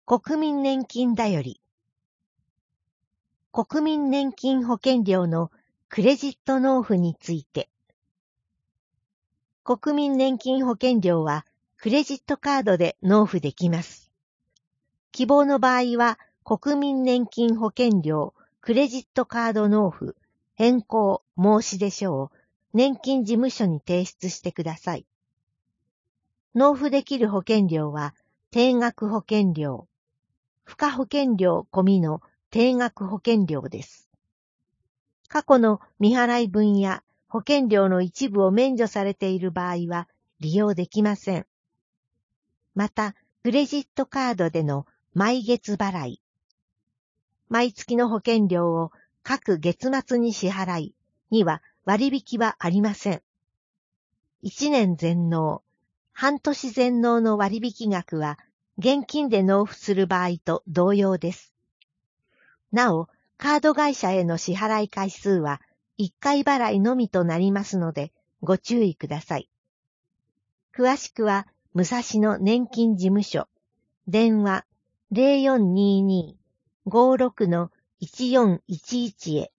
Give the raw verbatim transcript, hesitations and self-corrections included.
国民年金だより。国民年金保険料のクレジット納付について。国民年金保険料はクレジットカードで納付できます。希望の場合は国民年金保険料クレジットカード納付変更申し出書を年金事務所に提出してください。納付できる保険料は定額保険料、付加保険料込みの定額保険料です。過去の未払い分や保険料の一部を免除されている場合は利用できません。また、クレジットカードでの毎月払い、毎月の保険料を各月末に支払いには割引はありません。いちねん全納、半年全納の割引額は現金で納付する場合と同様です。なお、カード会社への支払い回数はいっかい払いのみとなりますのでご注意ください。詳しくは武蔵野年金事務所、電話 ゼロよんにーにー ごーろく いちよんいちいち へ。